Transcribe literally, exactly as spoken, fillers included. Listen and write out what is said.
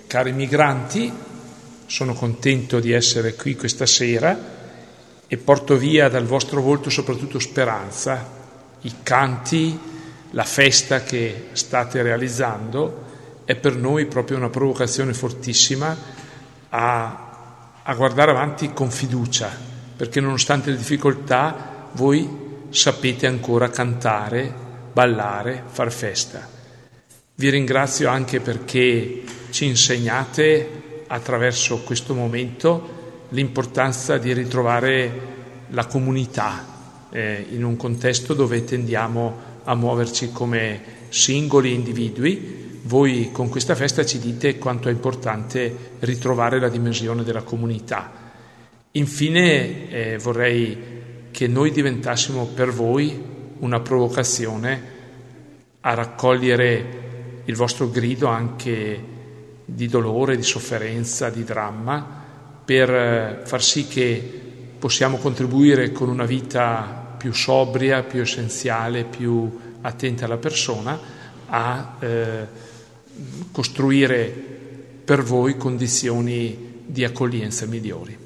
cari migranti, sono contento di essere qui questa sera e porto via dal vostro volto soprattutto speranza, i canti, la festa che state realizzando è per noi proprio una provocazione fortissima a, a guardare avanti con fiducia, perché nonostante le difficoltà voi sapete ancora cantare, ballare, far festa. Vi ringrazio anche perché ci insegnate attraverso questo momento l'importanza di ritrovare la comunità eh, in un contesto dove tendiamo a muoverci come singoli individui. Voi con questa festa ci dite quanto è importante ritrovare la dimensione della comunità. Infine eh, vorrei che noi diventassimo per voi una provocazione a raccogliere il vostro grido anche di dolore, di sofferenza, di dramma, per far sì che possiamo contribuire con una vita più sobria, più essenziale, più attenta alla persona, a eh, costruire per voi condizioni di accoglienza migliori.